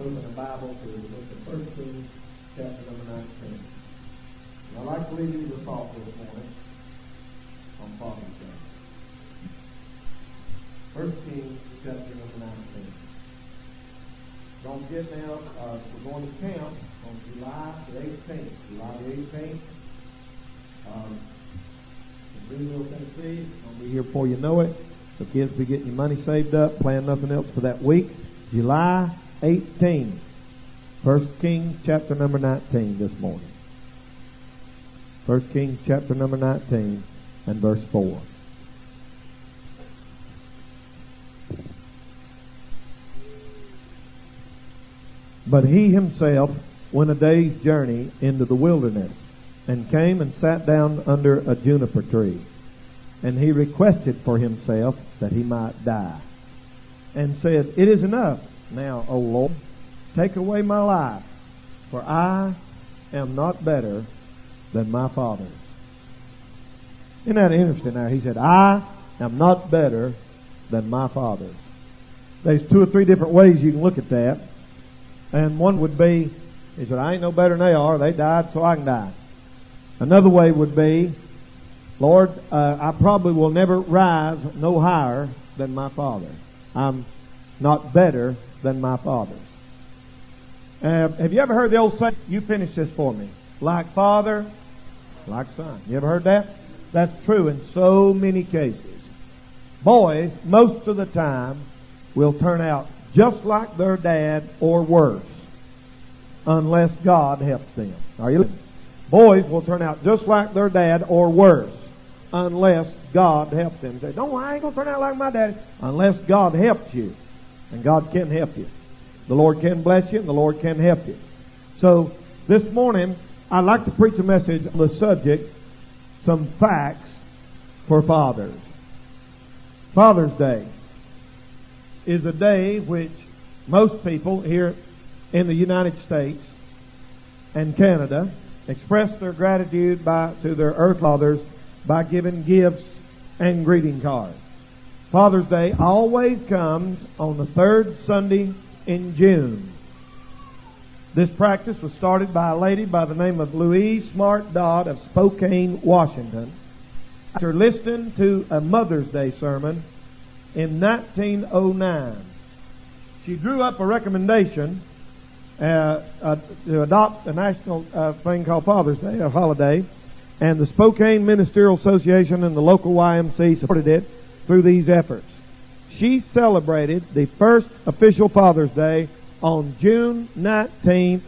open the Bible to the book of 1 Kings, chapter number 19. And I'd like to leave you with a thought for this morning on Father's Day. 1 Kings, chapter number 19. Don't forget now, we're going to camp on July the 18th. July the 18th. In Greenville, Tennessee. I'll be here before you know it. The kids will be getting your money saved up, planning nothing else for that week. July 18th. 1 Kings chapter number 19 this morning. 1 Kings chapter number 19 and verse 4. But he himself went a day's journey into the wilderness, and came and sat down under a juniper tree. And he requested for himself that he might die, and said, It is enough now, O Lord, take away my life, for I am not better than my fathers. Isn't that interesting there? He said, I am not better than my fathers. There's 2 or 3 different ways you can look at that. And one would be, he said, I ain't no better than they are. They died so I can die. Another way would be, Lord, I probably will never rise no higher than my father. I'm not better than my fathers. Have you ever heard the old saying, you finish this for me, like father, like son? You ever heard that? That's true in so many cases. Boys, most of the time, will turn out just like their dad or worse, unless God helps them. Are you listening? Boys will turn out just like their dad or worse, unless God helps them. Say, no, I ain't going to turn out like my daddy. Unless God helps you. And God can help you. The Lord can bless you and the Lord can help you. So, this morning, I'd like to preach a message on the subject, some facts for fathers. Father's Day is a day which most people here in the United States and Canada express their gratitude to their earth fathers by giving gifts and greeting cards. Father's Day always comes on the 3rd Sunday in June. This practice was started by a lady by the name of Louise Smart Dodd of Spokane, Washington, after listening to a Mother's Day sermon in 1909. She drew up a recommendation to adopt a national thing called Father's Day, a holiday, and the Spokane Ministerial Association and the local YMC supported it through these efforts. She celebrated the first official Father's Day on June 19th,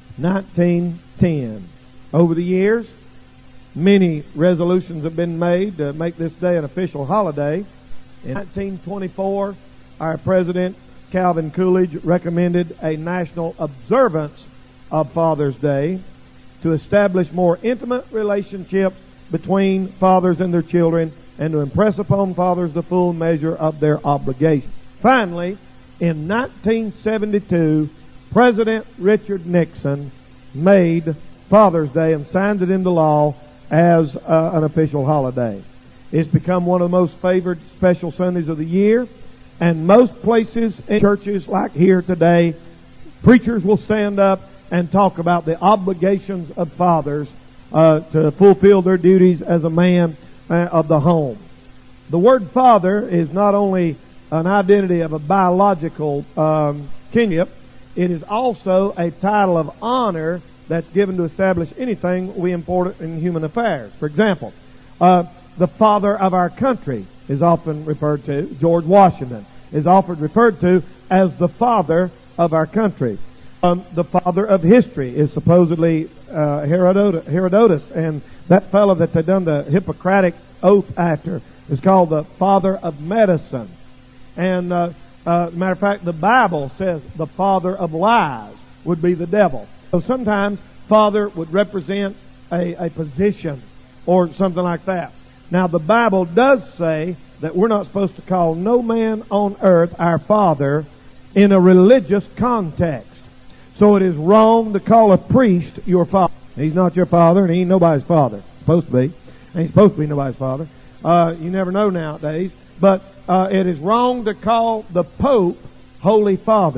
1910. Over the years, many resolutions have been made to make this day an official holiday. In 1924, our President Calvin Coolidge recommended a national observance of Father's Day to establish more intimate relationships between fathers and their children and to impress upon fathers the full measure of their obligation. Finally, in 1972, President Richard Nixon made Father's Day and signed it into law as an official holiday. It's become one of the most favored special Sundays of the year. And most places in churches like here today, preachers will stand up and talk about the obligations of fathers to fulfill their duties as a man of the home. The word father is not only an identity of a biological kinship, it is also a title of honor that's given to establish anything we import in human affairs. For example, the father of our country is often referred to. George Washington is often referred to as the father of our country. The father of history is supposedly Herodotus, and that fellow that they done the Hippocratic oath after is called the father of medicine. And matter of fact, the Bible says the father of lies would be the devil. So sometimes father would represent a position or something like that. Now the Bible does say that we're not supposed to call no man on earth our father in a religious context. So it is wrong to call a priest your father. He's not your father, and he ain't nobody's father. Supposed to be. Ain't supposed to be nobody's father. You never know nowadays. But it is wrong to call the Pope Holy Father.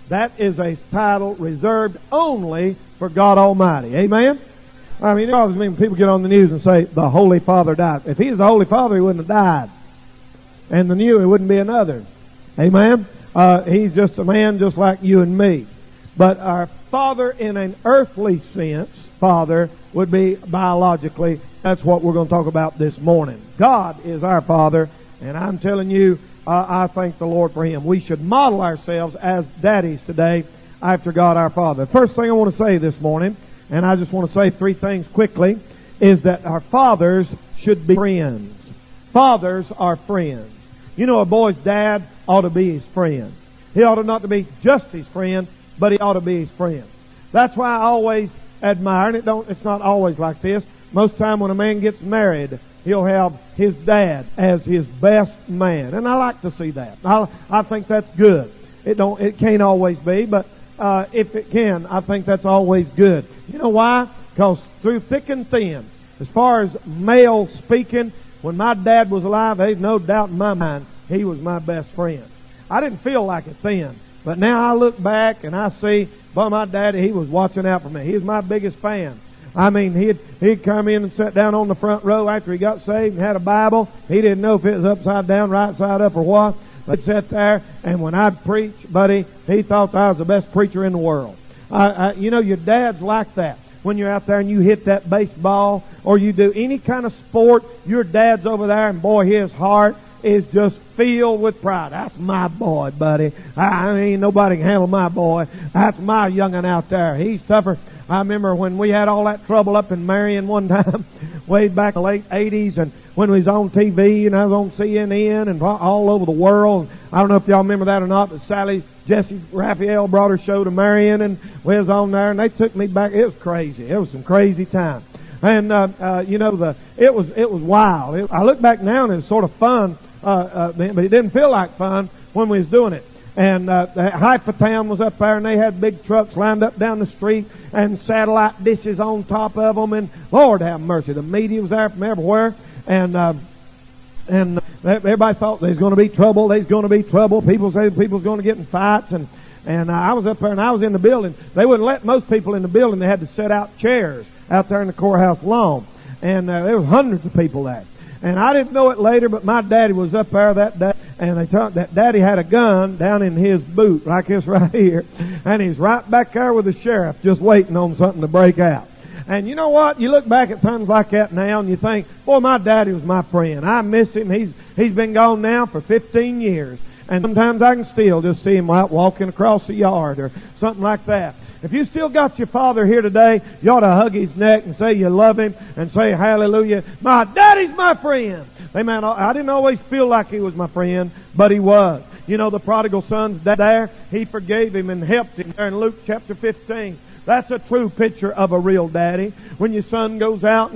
That is a title reserved only for God Almighty. Amen? I mean, it always means people get on the news and say, the Holy Father died. If He was the Holy Father, He wouldn't have died. And the new, He wouldn't be another. Amen? He's just a man just like you and me. But our Father in an earthly sense, Father, would be biologically. That's what we're going to talk about this morning. God is our Father, and I'm telling you, I thank the Lord for Him. We should model ourselves as daddies today after God our Father. First thing I want to say this morning, and I just want to say three things quickly, is that our fathers should be friends. Fathers are friends. You know, a boy's dad ought to be his friend. He ought to not to be just his friend, but he ought to be his friend. That's why I always admire, and it's not always like this. Most time when a man gets married, he'll have his dad as his best man. And I like to see that. I think that's good. It can't always be, but if it can, I think that's always good. You know why? Because through thick and thin, as far as male speaking, when my dad was alive, there's no doubt in my mind, he was my best friend. I didn't feel like it then, but now I look back and I see, boy, my daddy, he was watching out for me. He was my biggest fan. I mean, he'd come in and sit down on the front row after he got saved and had a Bible. He didn't know if it was upside down, right side up, or what. But he'd sit there, and when I'd preach, buddy, he thought I was the best preacher in the world. You know, your dad's like that. When you're out there and you hit that baseball, or you do any kind of sport, your dad's over there, and boy, his heart is just filled with pride. That's my boy, buddy. I mean, nobody can handle my boy. That's my young'un out there. He's tougher. I remember when we had all that trouble up in Marion one time, way back in the late 80s, and when we was on TV, and I was on CNN and all over the world. I don't know if y'all remember that or not, but Jessie Raphael brought her show to Marion, and we was on there, and they took me back. It was crazy. It was some crazy time. And, you know, it was wild. I look back now and it's sort of fun, but it didn't feel like fun when we was doing it. And Haifa Town was up there, and they had big trucks lined up down the street and satellite dishes on top of them. And Lord have mercy, the media was there from everywhere. And everybody thought there's going to be trouble. There's going to be trouble. People say people's going to get in fights. And I was up there, and I was in the building. They wouldn't let most people in the building. They had to set out chairs out there in the courthouse lawn. And there was hundreds of people there. And I didn't know it later, but my daddy was up there that day, and they thought that daddy had a gun down in his boot, like this right here. And he's right back there with the sheriff, just waiting on something to break out. And you know what? You look back at times like that now, and you think, boy, my daddy was my friend. I miss him. He's been gone now for 15 years. And sometimes I can still just see him out walking across the yard or something like that. If you still got your father here today, you ought to hug his neck and say you love him and say hallelujah. My daddy's my friend. Amen. I didn't always feel like he was my friend, but he was. You know, the prodigal son's dad there, he forgave him and helped him there in Luke chapter 15. That's a true picture of a real daddy. When your son goes out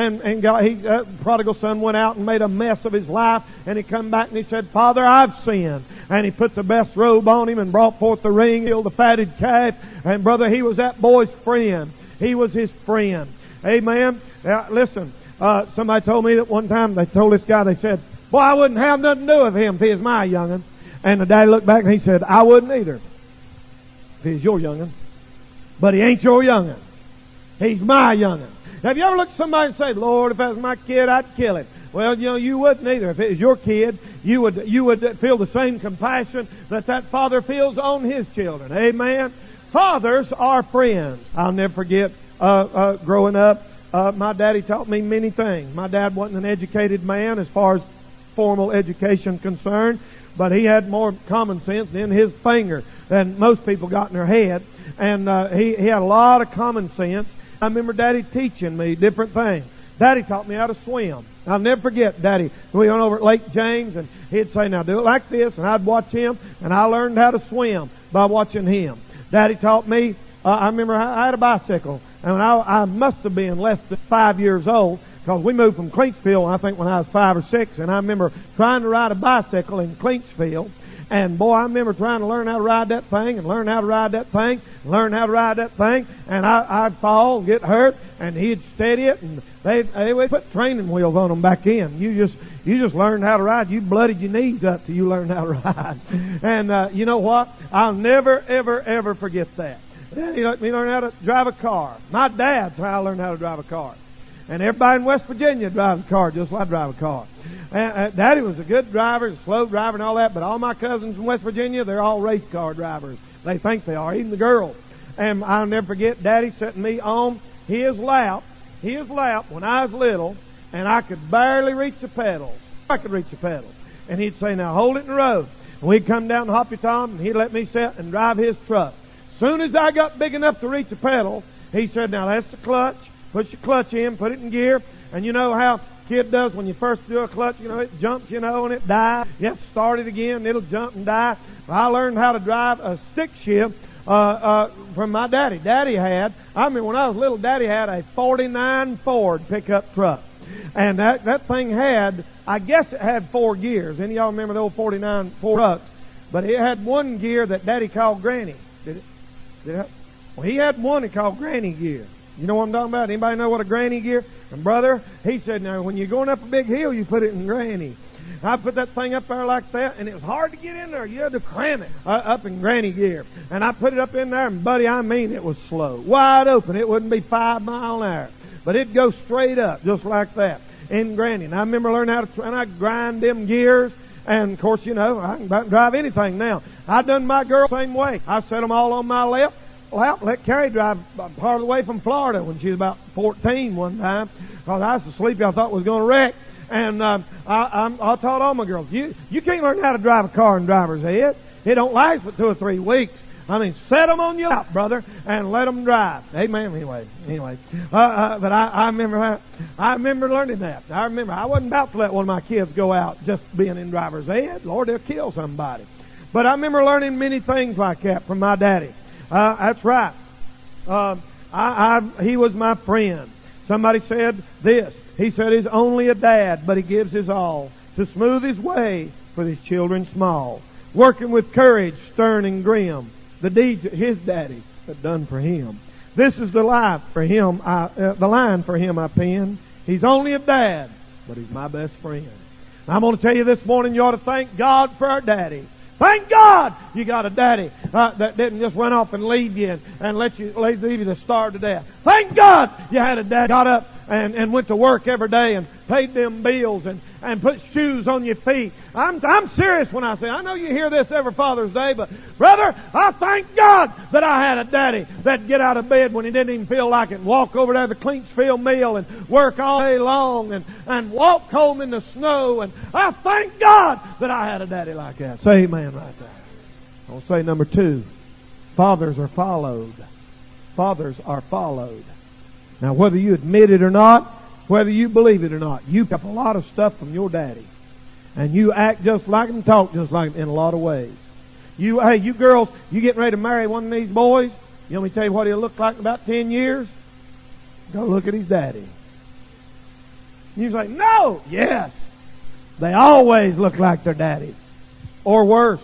prodigal son went out and made a mess of his life, and he come back and he said, Father, I've sinned. And he put the best robe on him and brought forth the ring, killed the fatted calf. And brother, he was that boy's friend. He was his friend. Amen. Now, listen, somebody told me that one time, they told this guy, they said, boy, I wouldn't have nothing to do with him if he was my young'un. And the daddy looked back and he said, I wouldn't either if he's your young'un. But he ain't your young'un. He's my young'un. Have you ever looked at somebody and say, Lord, if that was my kid, I'd kill him? Well, you know, you wouldn't either. If it was your kid, you would feel the same compassion that father feels on his children. Amen. Fathers are friends. I'll never forget, growing up, my daddy taught me many things. My dad wasn't an educated man as far as formal education concerned, but he had more common sense in his finger than most people got in their head. And he had a lot of common sense. I remember Daddy teaching me different things. Daddy taught me how to swim. I'll never forget Daddy. We went over at Lake James, and he'd say, now do it like this, and I'd watch him, and I learned how to swim by watching him. Daddy taught me, I remember I had a bicycle, and I must have been less than 5 years old, because we moved from Clinchfield, I think, when I was 5 or 6, and I remember trying to ride a bicycle in Clinchfield. And boy, I remember trying to learn how to ride that thing, and learn how to ride that thing, and learn how to ride that thing, and I'd fall and get hurt, and he'd steady it, and they would put training wheels on them back in. You You just learned how to ride. You blooded your knees up till you learned how to ride. And you know what? I'll never, ever, ever forget that. Daddy let me learn how to drive a car. My dad's how I learned how to drive a car. And everybody in West Virginia drives a car just like I drive a car. And Daddy was a good driver, a slow driver and all that, but all my cousins in West Virginia, they're all race car drivers. They think they are, even the girls. And I'll never forget Daddy setting me on his lap when I was little, and I could barely reach the pedals. I could reach the pedals. And he'd say, now hold it in the road. And we'd come down to Hoppy Tom, and he'd let me sit and drive his truck. Soon as I got big enough to reach the pedal, he said, now that's the clutch. Push the clutch in, put it in gear. And you know how kid does when you first do a clutch, it jumps, and it dies. You have to start it again, it'll jump and die. I learned how to drive a stick shift from my daddy. I remember when I was little, Daddy had a 49 Ford pickup truck. And that thing had, I guess it had 4 gears. Any of y'all remember the old 49 Ford trucks? But it had one gear that Daddy called Granny. Did it? Well, he had one he called Granny gear. You know what I'm talking about? Anybody know what a granny gear? And brother, he said, now when you're going up a big hill, you put it in granny. I put that thing up there like that, and it was hard to get in there. You had to cram it up in granny gear. And I put it up in there, and buddy, I mean it was slow. Wide open. It wouldn't be 5 miles an hour. But it'd go straight up, just like that, in granny. And I remember learning how to and I grind them gears. And of course, I can about drive anything now. I done my girl the same way. I set them all on my lap. Let Carrie drive part of the way from Florida when she was about 14 one time, because I was so sleepy I thought was going to wreck. And I taught all my girls, you can't learn how to drive a car in driver's ed. It don't last but 2 or 3 weeks. I mean, set them on your lap, brother, and let them drive. Amen. Anyway, but I remember learning that. I remember I wasn't about to let one of my kids go out just being in driver's ed. Lord, they'll kill somebody. But I remember learning many things like that from my daddy. That's right. He was my friend. Somebody said this. He said he's only a dad, but he gives his all to smooth his way for his children small. Working with courage, stern and grim, the deeds that his daddy had done for him. This is the line for him. I penned. He's only a dad, but he's my best friend. I'm going to tell you this morning, you ought to thank God for our daddy. Thank God you got a daddy that didn't just run off and leave you and leave you to starve to death. Thank God you had a dad got up and went to work every day and paid them bills and put shoes on your feet. I'm serious when I say, I know you hear this every Father's Day, but brother, I thank God that I had a daddy that'd get out of bed when he didn't even feel like it and walk over there to the Clinchfield Mill and work all day long and walk home in the snow. And I thank God that I had a daddy like that. Say amen right there. I'll say number 2, fathers are followed. Fathers are followed. Now, whether you admit it or not, whether you believe it or not, you pick up a lot of stuff from your daddy. And you act just like him, talk just like him in a lot of ways. You girls, you getting ready to marry one of these boys? You want me to tell you what he'll look like in about 10 years? Go look at his daddy. You say, no! Yes! They always look like their daddy. Or worse.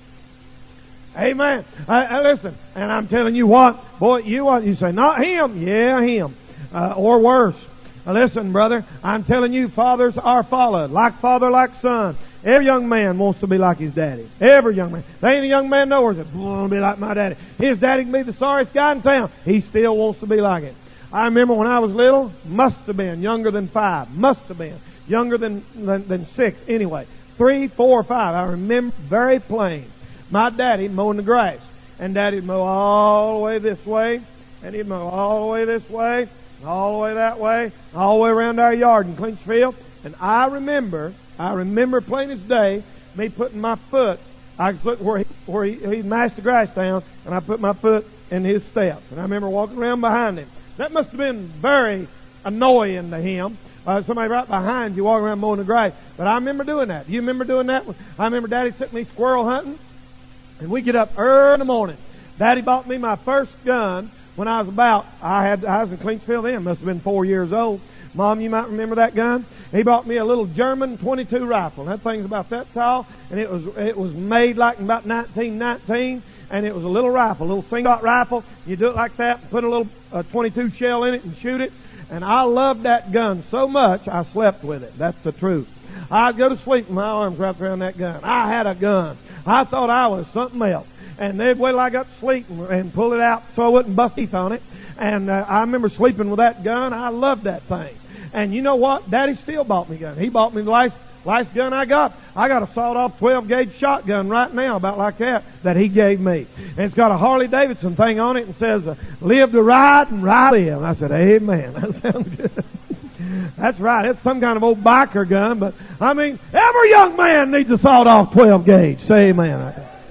Amen. Listen, and I'm telling you what, boy, you say, not him. Yeah, him. Or worse. Listen, brother, I'm telling you, fathers are followed. Like father, like son. Every young man wants to be like his daddy. Every young man. There ain't a young man nowhere that I want to be like my daddy. His daddy can be the sorriest guy in town. He still wants to be like it. I remember when I was little, must have been younger than 5. Must have been younger than 6. Anyway, 3, 4, 5. I remember very plain. My daddy mowing the grass. And Daddy'd mow all the way this way. And he'd mow all the way this way. All the way that way. All the way around our yard in Clinchfield. And I remember plain as day, me putting my foot. I could look where he'd mashed the grass down. And I put my foot in his steps. And I remember walking around behind him. That must have been very annoying to him. Somebody right behind you walking around mowing the grass. But I remember doing that. Do you remember doing that? I remember Daddy took me squirrel hunting. And we get up early in the morning. Daddy bought me my first gun when I was I was in Clinchfield then, must have been 4 years old. Mom, you might remember that gun. He bought me a little German .22 rifle. That thing's about that tall, and it was made like in about 1919, and it was a little rifle, a little single-shot rifle. You do it like that, put a little .22 shell in it and shoot it. And I loved that gun so much, I slept with it. That's the truth. I'd go to sleep with my arms wrapped around that gun. I had a gun. I thought I was something else. And they'd wait till I got to sleep and pull it out so I wouldn't bust teeth on it. And I remember sleeping with that gun. I loved that thing. And you know what? Daddy still bought me a gun. He bought me the last gun I got. I got a sawed-off 12-gauge shotgun right now, about like that he gave me. And it's got a Harley-Davidson thing on it and says, live to ride and ride to live. And I said, amen. That sounds good. That's right. It's some kind of old biker gun, but I mean, every young man needs a sawed-off 12-gauge. Say amen.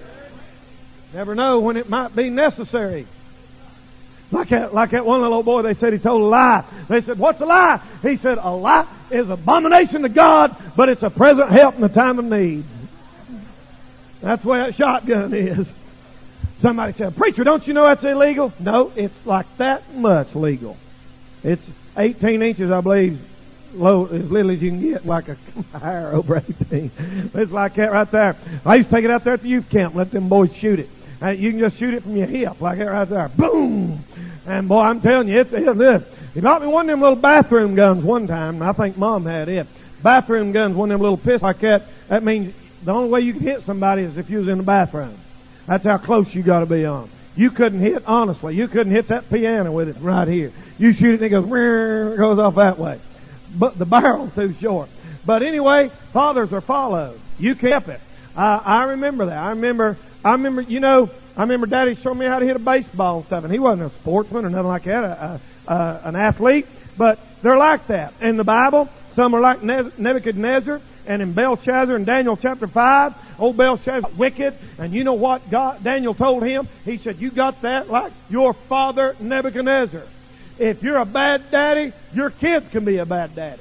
Never know when it might be necessary. Like that one little old boy, they said he told a lie. They said, what's a lie? He said, a lie is abomination to God, but it's a present help in the time of need. That's the way that shotgun is. Somebody said, preacher, don't you know that's illegal? No, it's like that much legal. It's 18 inches, I believe, low, as little as you can get, like a higher over 18. It's like that right there. I used to take it out there at the youth camp and let them boys shoot it. You can just shoot it from your hip, like that right there. Boom! And boy, I'm telling you, it's this. He bought me one of them little bathroom guns one time. I think Mom had it. Bathroom guns, one of them little pistols like that. That means the only way you can hit somebody is if you was in the bathroom. That's how close you got to be on. You couldn't hit, honestly, you couldn't hit that piano with it right here. You shoot it and it goes off that way. But the barrel's too short. But anyway, fathers are followed. You kept it. I remember that. I remember, I remember Daddy showing me how to hit a baseball and stuff, and he wasn't a sportsman or nothing like that, an athlete, but they're like that. In the Bible, some are like Nebuchadnezzar, and in Belshazzar in Daniel chapter 5, old Belshazzar was wicked, and you know what Daniel told him? He said, you got that like your father Nebuchadnezzar. If you're a bad daddy, your kids can be a bad daddy.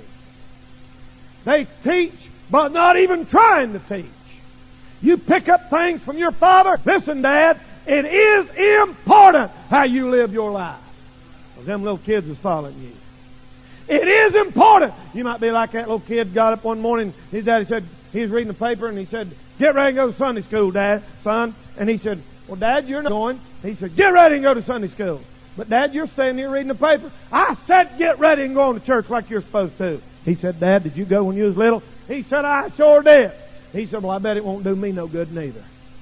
They teach, but not even trying to teach. You pick up things from your father. Listen, Dad, it is important how you live your life. Because them little kids is following you. It is important. You might be like that little kid got up one morning, his daddy said, he was reading the paper and he said, get ready and go to Sunday school, son. And he said, well, Dad, you're not going. He said, get ready and go to Sunday school. But Dad, you're standing here reading the paper. I said get ready and go on to church like you're supposed to. He said, Dad, did you go when you was little? He said, I sure did. He said, well, I bet it won't do me no good neither.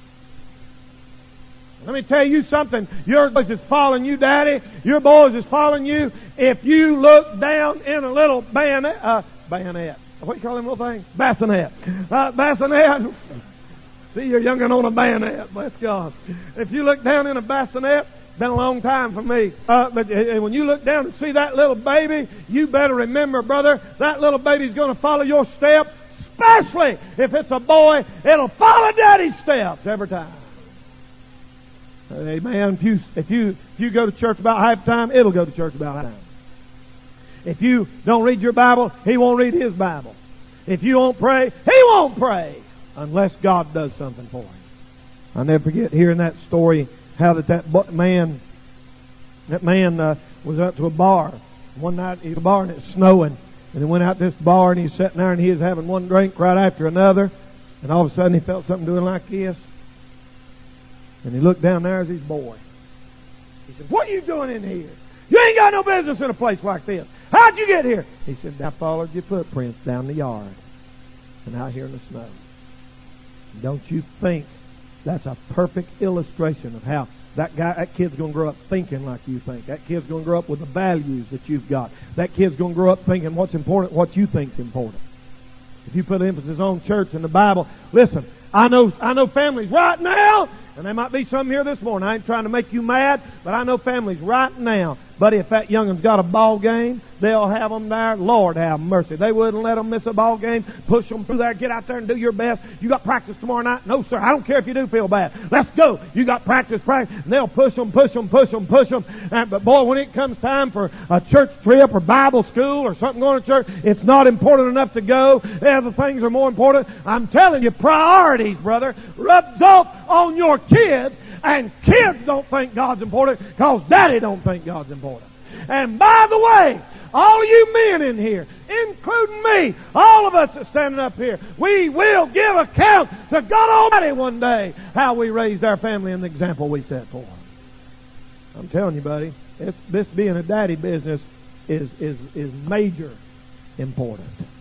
Let me tell you something. Your boys is following you, Daddy. Your boys is following you. If you look down in a little bayonet. What do you call them little things? Bassinet. Bassinet. See, you're young and on a bayonet. Bless God. If you look down in a bassinet, been a long time for me. But when you look down and see that little baby, you better remember, brother, that little baby's going to follow your steps. Especially if it's a boy, it'll follow Daddy's steps every time. Amen. If you go to church about half time, it'll go to church about half time. If you don't read your Bible, he won't read his Bible. If you won't pray, he won't pray unless God does something for him. I'll never forget hearing that story, how that man was out to a bar. One night he was at a bar and it's snowing. And he went out to this bar and he's sitting there and he was having one drink right after another. And all of a sudden he felt something doing like this. And he looked down there as his boy. He said, what are you doing in here? You ain't got no business in a place like this. How'd you get here? He said, I followed your footprints down the yard and out here in the snow. Don't you think that's a perfect illustration of how that kid's going to grow up thinking like you think. That kid's going to grow up with the values that you've got. That kid's going to grow up thinking what's important, what you think's important. If you put emphasis on church and the Bible, listen, I know families right now, and there might be some here this morning. I ain't trying to make you mad, but I know families right now. Buddy, if that youngin's got a ball game, they'll have them there. Lord have mercy. They wouldn't let them miss a ball game. Push them through there. Get out there and do your best. You got practice tomorrow night? No, sir. I don't care if you do feel bad. Let's go. You got practice. And they'll push them. But boy, when it comes time for a church trip or Bible school or something going to church, it's not important enough to go. Other things are more important. I'm telling you, priorities, brother, rubs off on your kids. And kids don't think God's important because Daddy don't think God's important. And by the way, all you men in here, including me, all of us that's standing up here, we will give account to God Almighty one day how we raised our family and the example we set for them. I'm telling you, buddy, this being a daddy business is major important.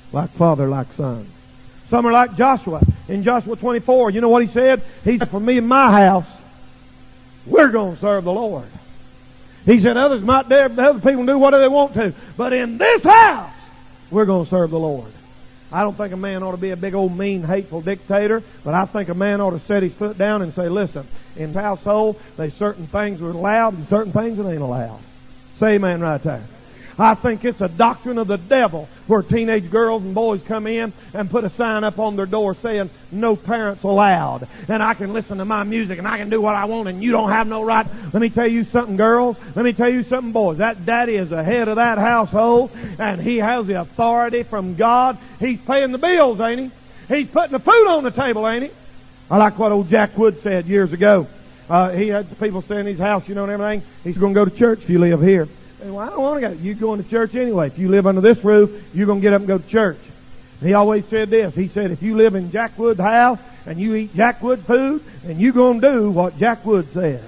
Like father, like son. Some are like Joshua. In Joshua 24, you know what he said? He said, for me and my house, we're going to serve the Lord. He said, others might dare, other people do whatever they want to. But in this house, we're going to serve the Lord. I don't think a man ought to be a big old mean, hateful dictator, but I think a man ought to set his foot down and say, listen, in the household, there's certain things that are allowed and certain things that ain't allowed. Say amen right there. I think it's a doctrine of the devil where teenage girls and boys come in and put a sign up on their door saying, no parents allowed. And I can listen to my music and I can do what I want and you don't have no right. Let me tell you something, girls. Let me tell you something, boys. That daddy is the head of that household and he has the authority from God. He's paying the bills, ain't he? He's putting the food on the table, ain't he? I like what old Jack Wood said years ago. He had people stay in his house, you know, and everything. He's going to go to church if you live here. Well, I don't want to go. You're going to church anyway. If you live under this roof, you're going to get up and go to church. He always said this. He said, if you live in Jack Wood's house and you eat Jack Wood food, then you're going to do what Jack Wood said.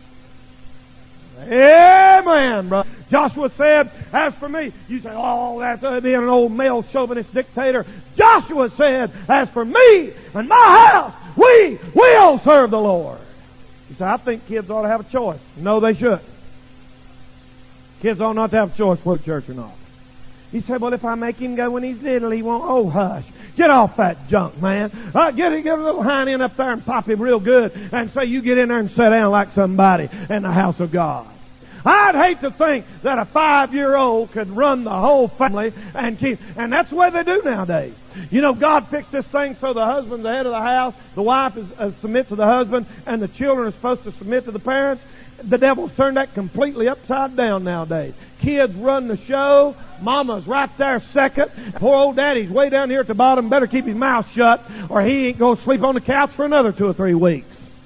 Amen, brother. Joshua said, as for me, you say, oh, that's being an old male chauvinist dictator. Joshua said, as for me and my house, we will serve the Lord. You say, I think kids ought to have a choice. No, they shouldn't. Kids ought not to have a choice whether to church or not. He said, well, if I make him go when he's little, he won't. Oh, hush. Get off that junk, man. Get a little hind end up there and pop him real good and say you get in there and sit down like somebody in the house of God. I'd hate to think that a 5-year-old could run the whole family and that's the way they do nowadays. You know, God fixed this thing so the husband's the head of the house, the wife is submit to the husband, and the children are supposed to submit to the parents. The devil's turned that completely upside down nowadays. Kids run the show. Mama's right there second. Poor old daddy's way down here at the bottom. Better keep his mouth shut or he ain't going to sleep on the couch for another 2 or 3 weeks.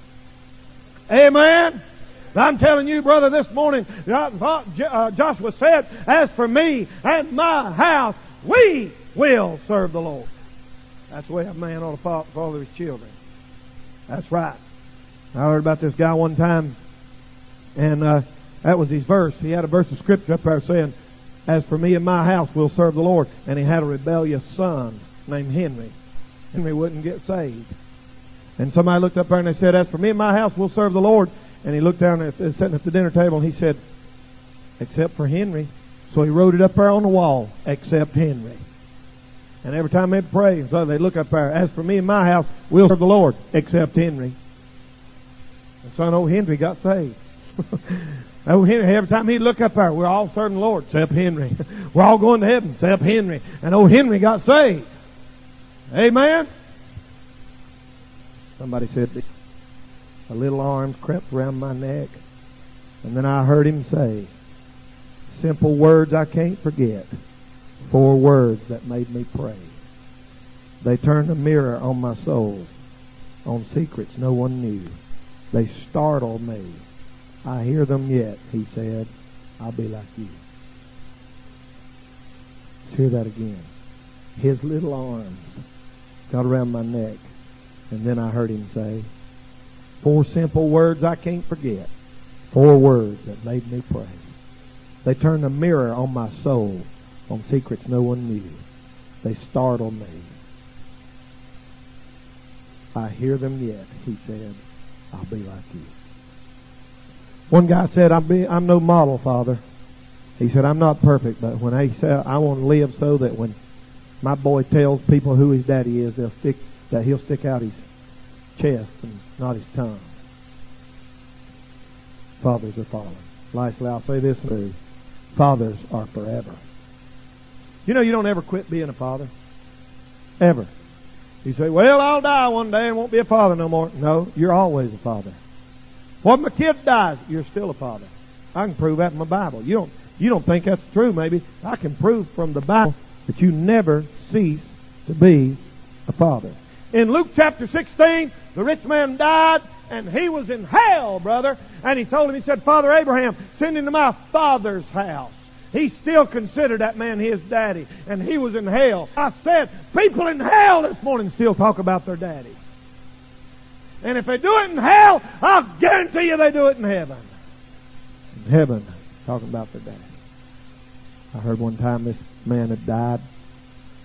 Amen? I'm telling you, brother, this morning, Joshua said, as for me and my house, we will serve the Lord. That's the way a man ought to father his children. That's right. I heard about this guy one time. And that was his verse. He had a verse of scripture up there saying, as for me and my house, we'll serve the Lord. And he had a rebellious son named Henry. Henry wouldn't get saved. And somebody looked up there and they said, as for me and my house, we'll serve the Lord. And he looked down and sitting at the dinner table and he said, except for Henry. So he wrote it up there on the wall, except Henry. And every time they'd pray, so they'd look up there, as for me and my house, we'll serve the Lord, except Henry. And son, old Henry got saved. Every time he'd look up there, we're all serving the Lord, except Henry. We're all going to heaven, except Henry. And old Henry got saved. Amen? Somebody said, a little arm crept around my neck, and then I heard him say, simple words I can't forget, 4 words that made me pray. They turned a mirror on my soul, on secrets no one knew. They startled me. I hear them yet, he said, I'll be like you. Let's hear that again. His little arms got around my neck, and then I heard him say, 4 simple words I can't forget, 4 words that made me pray. They turned a mirror on my soul, on secrets no one knew. They startled me. I hear them yet, he said, I'll be like you. One guy said, I'm no model, Father. He said, I'm not perfect, but when I say I want to live so that when my boy tells people who his daddy is, he'll stick out his chest and not his tongue. Fathers are fallen. Lastly, I'll say this too. Fathers are forever. You know, you don't ever quit being a father. Ever. You say, well, I'll die one day and won't be a father no more. No, you're always a father. When my kid dies, you're still a father. I can prove that in my Bible. You don't think that's true, maybe. I can prove from the Bible that you never cease to be a father. In Luke chapter 16, the rich man died, and he was in hell, brother. And he told him, he said, Father Abraham, send him to my father's house. He still considered that man his daddy, and he was in hell. I said, people in hell this morning still talk about their daddy. And if they do it in hell, I'll guarantee you they do it in heaven. In heaven, talking about their daddy. I heard one time this man had died,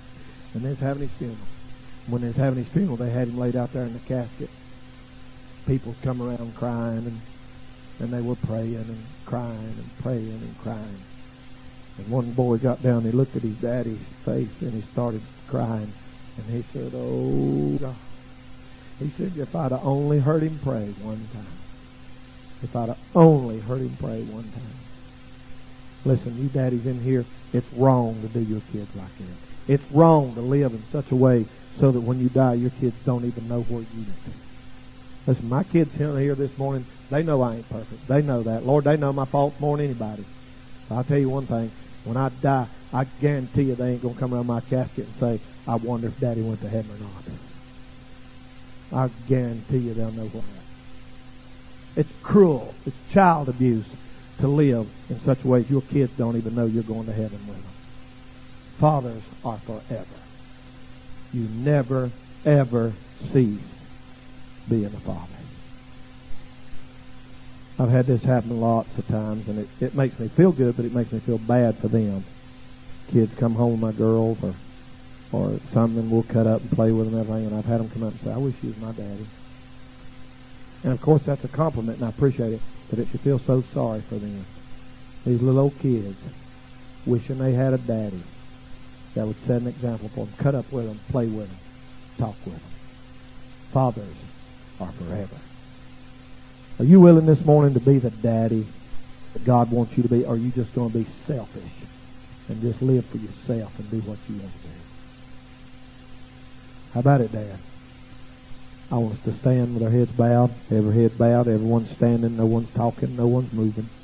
And they was having his funeral. When they was having his funeral, they had him laid out there in the casket. People come around crying, and they were praying and crying and praying and crying. And one boy got down, he looked at his daddy's face, and he started crying. And he said, "Oh, God." He said, "If I'd have only heard him pray one time. If I'd have only heard him pray one time." Listen, you daddies in here, it's wrong to do your kids like that. It's wrong to live in such a way so that when you die, your kids don't even know where you went. Listen, my kids here this morning, they know I ain't perfect. They know that. Lord, they know my faults more than anybody. So I'll tell you one thing. When I die, I guarantee you they ain't going to come around my casket and say, "I wonder if Daddy went to heaven or not." I guarantee you they'll know what happened. It's cruel. It's child abuse to live in such a way your kids don't even know you're going to heaven with them. Fathers are forever. You never, ever cease being a father. I've had this happen lots of times, and it makes me feel good, but it makes me feel bad for them. Kids come home with my girls or something, we'll cut up and play with them and everything, and I've had them come up and say, "I wish you was my daddy." And of course that's a compliment, and I appreciate it, but it should feel so sorry for them. These little old kids wishing they had a daddy that would set an example for them, cut up with them, play with them, talk with them. Fathers are forever. Are you willing this morning to be the daddy that God wants you to be, or are you just going to be selfish and just live for yourself and do what you want to do? How about it, Dad? I want us to stand with our heads bowed, every head bowed, everyone's standing, no one's talking, no one's moving.